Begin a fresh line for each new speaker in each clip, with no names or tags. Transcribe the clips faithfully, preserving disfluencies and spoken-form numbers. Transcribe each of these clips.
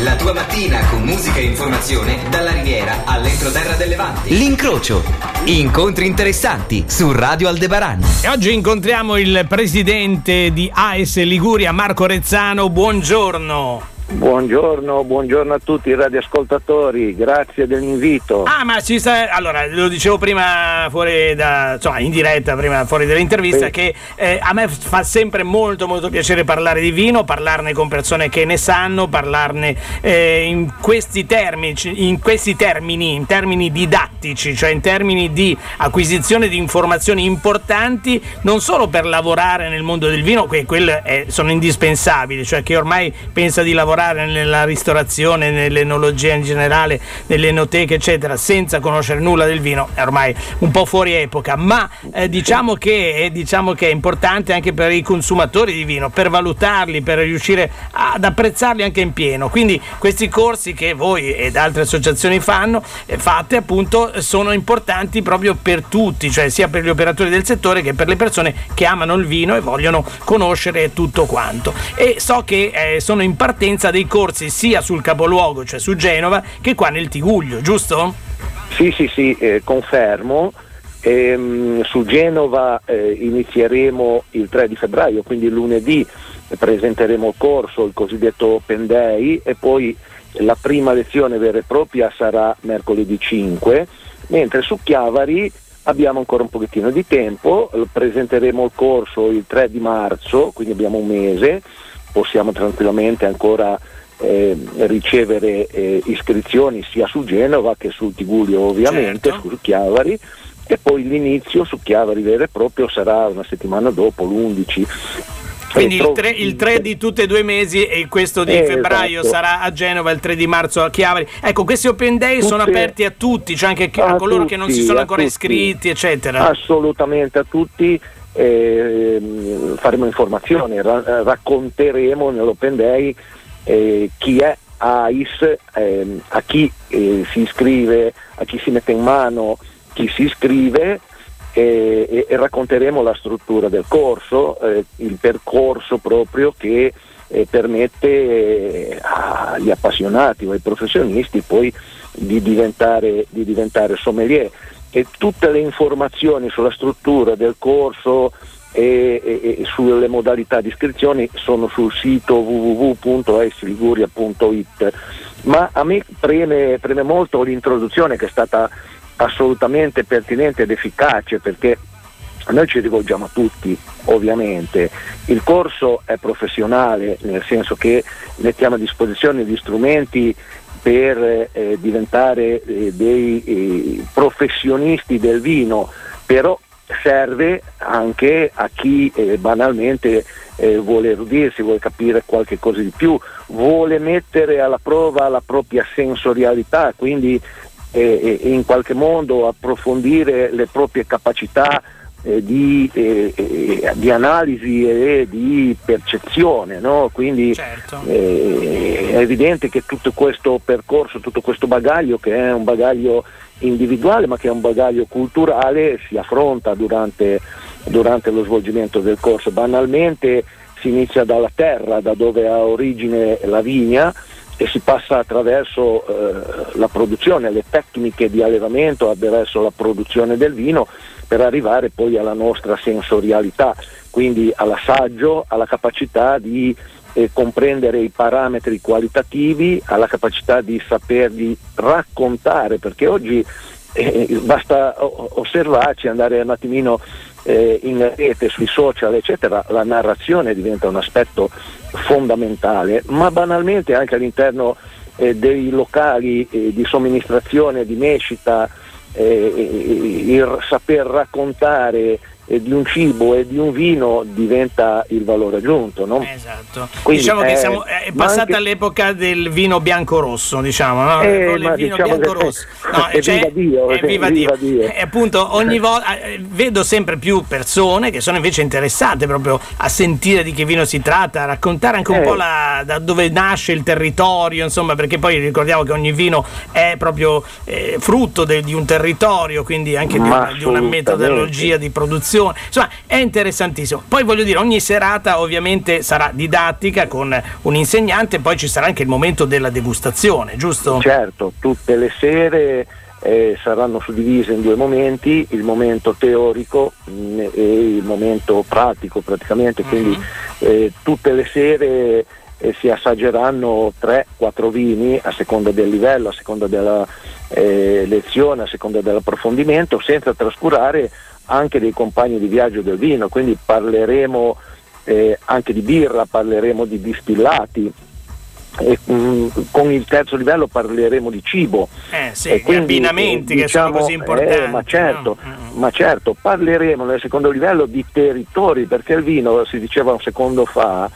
La tua mattina con musica e informazione dalla Riviera all'entroterra del Levante. L'incrocio. Incontri interessanti su Radio Aldebaran.
E oggi incontriamo il presidente di A S Liguria, Marco Rezzano. Buongiorno.
Buongiorno, buongiorno a tutti i radioascoltatori, grazie dell'invito.
Ah, ma ci sta, allora, lo dicevo prima fuori da, insomma, in diretta, prima fuori dall'intervista, sì. che eh, a me fa sempre molto molto piacere parlare di vino, parlarne con persone che ne sanno, parlarne eh, in questi termini, in questi termini, in termini didattici, cioè in termini di acquisizione di informazioni importanti, non solo per lavorare nel mondo del vino, che quelle eh, sono indispensabili, cioè che ormai pensa di lavorare nella ristorazione, nell'enologia in generale, nelle enoteche eccetera, senza conoscere nulla del vino, è ormai un po' fuori epoca, ma eh, diciamo che eh, diciamo che è importante anche per i consumatori di vino, per valutarli, per riuscire ad apprezzarli anche in pieno. Quindi questi corsi che voi ed altre associazioni fanno, eh, fate appunto, sono importanti proprio per tutti, cioè sia per gli operatori del settore che per le persone che amano il vino e vogliono conoscere tutto quanto. E so che eh, sono in partenza dei corsi sia sul capoluogo, cioè su Genova, che qua nel Tiguglio, giusto?
Sì, sì, sì, eh, confermo. Ehm, su Genova eh, inizieremo il tre di febbraio, quindi lunedì presenteremo il corso, il cosiddetto Open Day, e poi la prima lezione vera e propria sarà mercoledì cinque, mentre su Chiavari abbiamo ancora un pochettino di tempo, presenteremo il corso il tre di marzo, quindi abbiamo un mese. Possiamo tranquillamente ancora eh, ricevere eh, iscrizioni sia su Genova che sul Tiguglio, ovviamente, certo. Su Chiavari, e poi l'inizio su Chiavari vero e proprio sarà una settimana dopo, l'undici.
Quindi il tre, il tre di tutti e due i mesi, e questo di eh, febbraio esatto. sarà a Genova, il tre di marzo a Chiavari. Ecco, questi Open Day tutte, sono aperti a tutti, cioè anche a, a coloro tutti, che non si sono ancora tutti, iscritti, eccetera.
Assolutamente a tutti. Eh, faremo informazioni, ra- racconteremo nell'Open Day eh, chi è A I S, eh, a chi eh, si iscrive, a chi si mette in mano, chi si iscrive, eh, e, e racconteremo la struttura del corso, eh, il percorso proprio che eh, permette eh, agli appassionati o ai professionisti poi di diventare, di diventare sommelier. E tutte le informazioni sulla struttura del corso e, e, e sulle modalità di iscrizione sono sul sito w w w punto a s liguria punto i t. Ma a me preme, preme molto l'introduzione, che è stata assolutamente pertinente ed efficace, perché noi ci rivolgiamo a tutti, ovviamente. Il corso è professionale, nel senso che mettiamo a disposizione gli strumenti per eh, diventare eh, dei eh, professionisti del vino, però serve anche a chi eh, banalmente eh, vuole erudirsi, vuole capire qualche cosa di più, vuole mettere alla prova la propria sensorialità, quindi eh, in qualche modo approfondire le proprie capacità eh, di, eh, eh, di analisi e di percezione, no? Quindi
certo.
eh, è evidente che tutto questo percorso, tutto questo bagaglio, che è un bagaglio individuale ma che è un bagaglio culturale, si affronta durante, durante lo svolgimento del corso. Banalmente si inizia dalla terra, da dove ha origine la vigna, e si passa attraverso eh, la produzione, le tecniche di allevamento, attraverso la produzione del vino, per arrivare poi alla nostra sensorialità, quindi all'assaggio, alla capacità di eh, comprendere i parametri qualitativi, alla capacità di saperli raccontare, perché oggi eh, basta osservarci, andare un attimino eh, in rete, sui social eccetera, la narrazione diventa un aspetto fondamentale, ma banalmente anche all'interno eh, dei locali eh, di somministrazione, di mescita, eh, il saper raccontare eh, di un cibo e di un vino diventa il valore aggiunto, no?
Esatto.
Quindi,
diciamo che
eh,
siamo, è passata anche l'epoca del vino bianco-rosso, diciamo, no?
Eh,
il vino
diciamo
bianco-rosso. No,
è
cioè,
viva Dio,
è viva Dio.
Viva Dio.
E appunto ogni volta eh, vedo sempre più persone che sono invece interessate proprio a sentire di che vino si tratta, a raccontare anche un
eh.
po' la, da dove nasce il territorio, insomma, perché poi ricordiamo che ogni vino è proprio eh, frutto de, di un territorio, quindi anche di una, di una metodologia di produzione. degustazione, insomma è interessantissimo. Poi voglio dire, ogni serata ovviamente sarà didattica con un insegnante, poi ci sarà anche il momento della degustazione, giusto?
Certo, tutte le sere eh, saranno suddivise in due momenti, il momento teorico mh, e il momento pratico praticamente, mm-hmm. quindi eh, tutte le sere eh, si assaggeranno tre quattro vini a seconda del livello, a seconda della eh, lezione, a seconda dell'approfondimento, senza trascurare anche dei compagni di viaggio del vino, quindi parleremo eh, anche di birra, parleremo di distillati. E, mh, con il terzo livello parleremo di cibo,
eh, sì,
e quindi,
gli abbinamenti
eh,
che
diciamo,
sono così importanti.
Eh, ma certo,
no?
ma certo, parleremo nel secondo livello di territori, perché il vino, si diceva un secondo fa,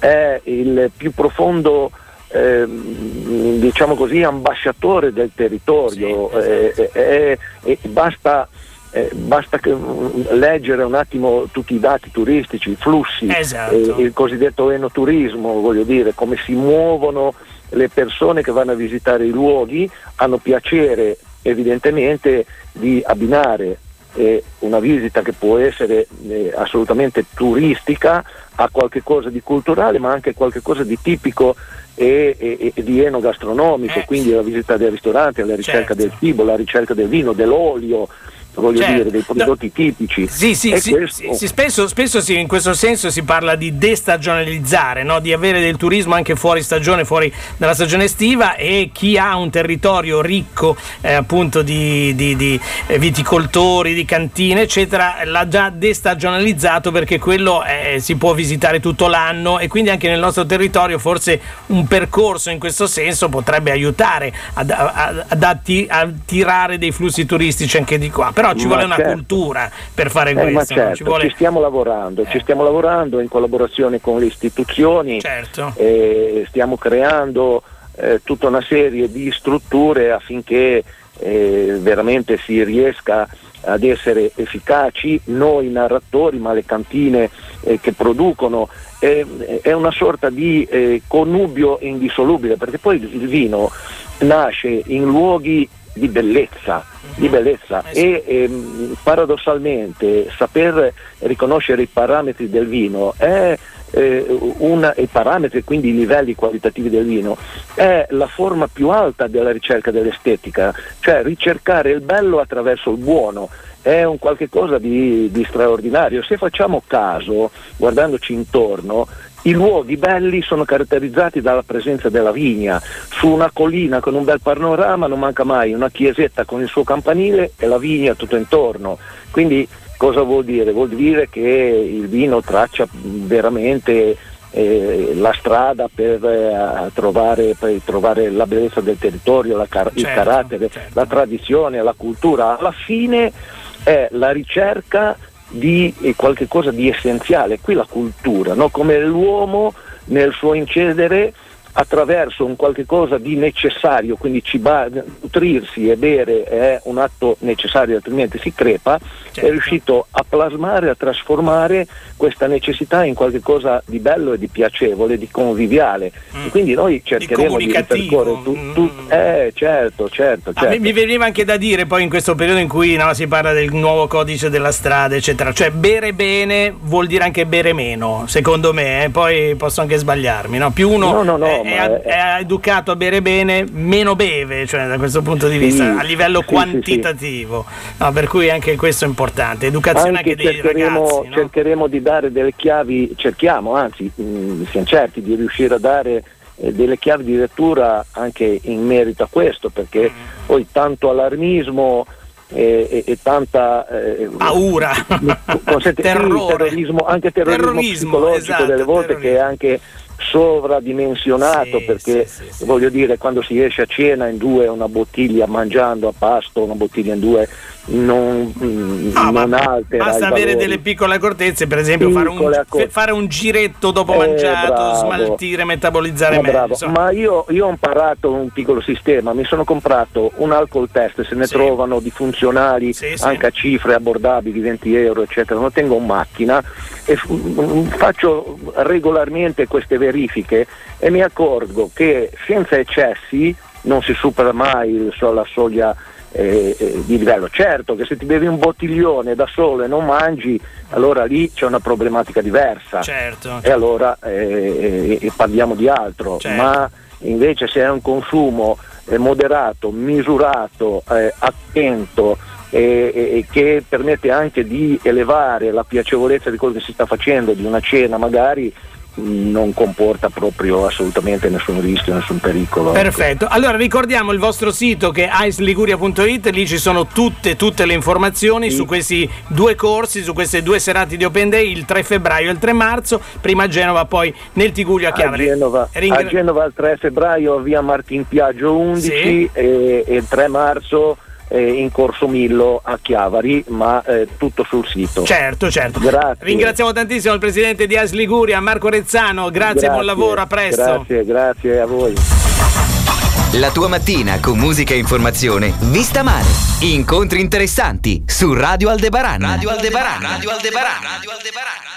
è il più profondo, eh, diciamo così, ambasciatore del territorio, sì, esatto. eh, eh, eh, basta Eh, basta che, mh, leggere un attimo tutti i dati turistici, i flussi,
esatto.
eh, il cosiddetto enoturismo, voglio dire, come si muovono le persone che vanno a visitare i luoghi, hanno piacere evidentemente di abbinare eh, una visita che può essere eh, assolutamente turistica a qualche cosa di culturale, ma anche qualche cosa di tipico e, e, e di enogastronomico,
eh.
quindi la visita del ristorante, la ricerca
certo.
del cibo, la ricerca del vino, dell'olio, voglio
certo.
dire, dei prodotti
no.
tipici.
Sì, sì, sì,
questo...
sì, spesso, spesso sì, in questo senso si parla di destagionalizzare, no? Di avere del turismo anche fuori stagione, fuori dalla stagione estiva, e chi ha un territorio ricco eh, appunto di, di, di viticoltori, di cantine, eccetera, l'ha già destagionalizzato, perché quello eh, si può visitare tutto l'anno, e quindi anche nel nostro territorio forse un percorso in questo senso potrebbe aiutare ad, ad, ad attirare dei flussi turistici anche di qua. Però ci
ma
vuole una
certo.
cultura per fare
eh,
questo.
ma certo,
ci, vuole...
ci stiamo lavorando, eh. ci stiamo lavorando in collaborazione con le istituzioni,
certo.
eh, stiamo creando eh, tutta una serie di strutture affinché eh, veramente si riesca ad essere efficaci, noi narratori, ma le cantine eh, che producono. Eh, è una sorta di eh, connubio indissolubile, perché poi il vino nasce in luoghi di bellezza, di bellezza
eh sì.
e ehm, paradossalmente saper riconoscere i parametri del vino è eh, una, i parametri, quindi i livelli qualitativi del vino, è la forma più alta della ricerca dell'estetica, cioè ricercare il bello attraverso il buono. È un qualche cosa di, di straordinario. Se facciamo caso, guardandoci intorno, i luoghi belli sono caratterizzati dalla presenza della vigna. Su una collina con un bel panorama non manca mai una chiesetta con il suo campanile e la vigna tutto intorno. Quindi cosa vuol dire? Vuol dire che il vino traccia veramente eh, la strada per, eh, trovare, per trovare la bellezza del territorio, la car- certo, il carattere, certo. la tradizione, la cultura. Alla fine è la ricerca di qualche cosa di essenziale, qui la cultura, no? Come l'uomo nel suo incedere attraverso un qualche cosa di necessario, quindi ciba, nutrirsi e bere è un atto necessario, altrimenti si crepa, certo. È riuscito a plasmare, a trasformare questa necessità in qualche cosa di bello e di piacevole, di conviviale. Mm. E quindi noi cercheremo di, di ripercorrere tu, tu, mm. eh certo, certo, certo.
A me, mi veniva anche da dire poi in questo periodo in cui no, si parla del nuovo codice della strada, eccetera, cioè bere bene vuol dire anche bere meno, secondo me, eh? Poi posso anche sbagliarmi, no? Più uno
no, no, no,
è, è, è educato a bere bene, meno beve, cioè da questo punto di vista, sì, a livello sì, quantitativo, sì, sì. No, per cui anche questo è importante, educazione anche, anche dei ragazzi, no?
Cercheremo di dare delle chiavi, cerchiamo, anzi mh, siamo certi di riuscire a dare eh, delle chiavi di lettura anche in merito a questo, perché mm. poi tanto allarmismo e, e, e tanta eh,
paura,
consente,
terrore,
sì, terrorismo, anche terrorismo, terrorismo psicologico, esatto, delle volte terrorismo. Che è anche sovradimensionato, sì, perché sì, sì, sì. voglio dire, quando si esce a cena in due una bottiglia, mangiando a pasto una bottiglia in due non, no, non altera,
basta avere delle piccole accortezze, per esempio fare un, accor- fare un giretto dopo eh, mangiato, bravo. smaltire, metabolizzare
eh,
meglio,
ma io, io ho imparato un piccolo sistema, mi sono comprato un alcol test, se ne sì. trovano di funzionali sì, anche sì. a cifre abbordabili, venti euro eccetera, lo tengo in macchina e f- faccio regolarmente queste verifiche e mi accorgo che senza eccessi non si supera mai la soglia eh, eh, di livello. Certo che se ti bevi un bottiglione da solo e non mangi, allora lì c'è una problematica diversa,
certo.
e allora eh, eh, parliamo di altro, certo. Ma invece se è un consumo eh, moderato, misurato, eh, attento, e, e che permette anche di elevare la piacevolezza di quello che si sta facendo, di una cena magari, non comporta proprio assolutamente nessun rischio, nessun pericolo.
Perfetto, ecco. Allora ricordiamo il vostro sito che è ice liguria punto it, lì ci sono tutte tutte le informazioni, sì, su questi due corsi, su queste due serate di Open Day, il tre febbraio e il tre marzo, prima a Genova, poi nel Tigullio a Chiavari.
A Genova, Ringra- a Genova il tre febbraio via Martin Piaggio undici, sì, e, e il tre marzo in Corso Millo a Chiavari, ma eh, tutto sul sito.
Certo, certo.
Grazie.
Ringraziamo tantissimo il presidente di Ice Liguria, Marco Rezzano. Grazie, grazie, buon lavoro, a presto.
Grazie, grazie a voi.
La tua mattina con musica e informazione vista male. Incontri interessanti su Radio Aldebaran. Radio Aldebaran. Radio Aldebaran. Radio Aldebaran.